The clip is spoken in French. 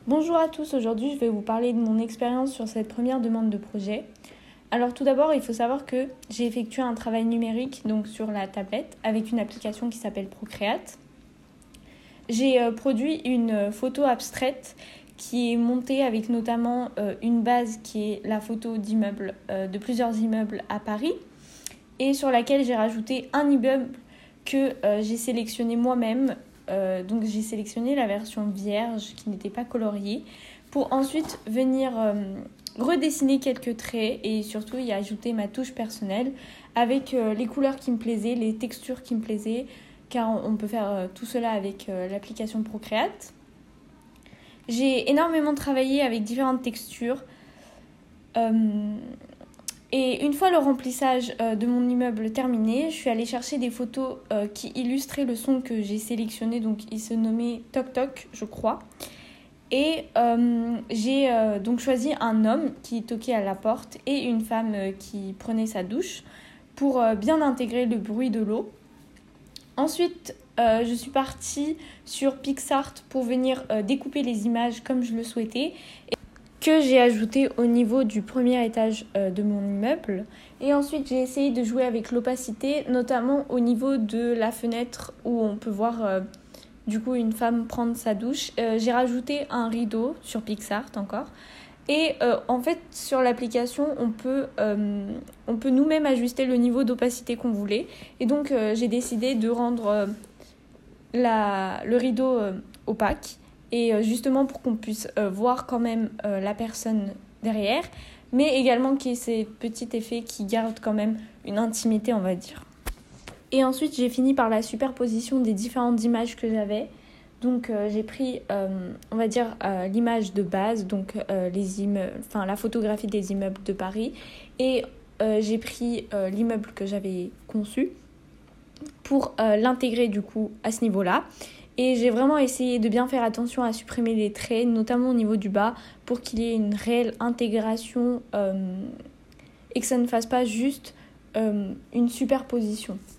Bonjour à tous, aujourd'hui je vais vous parler de mon expérience sur cette première demande de projet. Alors tout d'abord, il faut savoir que j'ai effectué un travail numérique donc sur la tablette avec une application qui s'appelle Procreate. J'ai produit une photo abstraite qui est montée avec notamment une base qui est la photo d'immeubles, de plusieurs immeubles à Paris et sur laquelle j'ai rajouté un immeuble que j'ai sélectionné moi-même. Donc j'ai sélectionné la version vierge qui n'était pas coloriée pour ensuite venir redessiner quelques traits et surtout y ajouter ma touche personnelle avec les couleurs qui me plaisaient, les textures qui me plaisaient, car on peut faire tout cela avec l'application Procreate. J'ai énormément travaillé avec différentes textures. Et une fois le remplissage de mon immeuble terminé, je suis allée chercher des photos qui illustraient le son que j'ai sélectionné. Donc il se nommait Toc Toc, je crois. Et j'ai donc choisi un homme qui toquait à la porte et une femme qui prenait sa douche pour bien intégrer le bruit de l'eau. Ensuite, je suis partie sur PixArt pour venir découper les images comme je le souhaitais, que j'ai ajouté au niveau du premier étage de mon immeuble. Et ensuite, j'ai essayé de jouer avec l'opacité, notamment au niveau de la fenêtre où on peut voir du coup une femme prendre sa douche. J'ai rajouté un rideau sur PixArt encore. Et en fait, sur l'application, on peut nous-mêmes ajuster le niveau d'opacité qu'on voulait. Et donc, j'ai décidé de rendre le rideau opaque. Et justement pour qu'on puisse voir quand même la personne derrière, mais également qu'il y ait ces petits effets qui gardent quand même une intimité, on va dire. Et ensuite, j'ai fini par la superposition des différentes images que j'avais. Donc j'ai pris, on va dire, l'image de base, donc la photographie des immeubles de Paris, et j'ai pris l'immeuble que j'avais conçu pour l'intégrer du coup à ce niveau-là. Et j'ai vraiment essayé de bien faire attention à supprimer les traits, notamment au niveau du bas, pour qu'il y ait une réelle intégration et que ça ne fasse pas juste une superposition.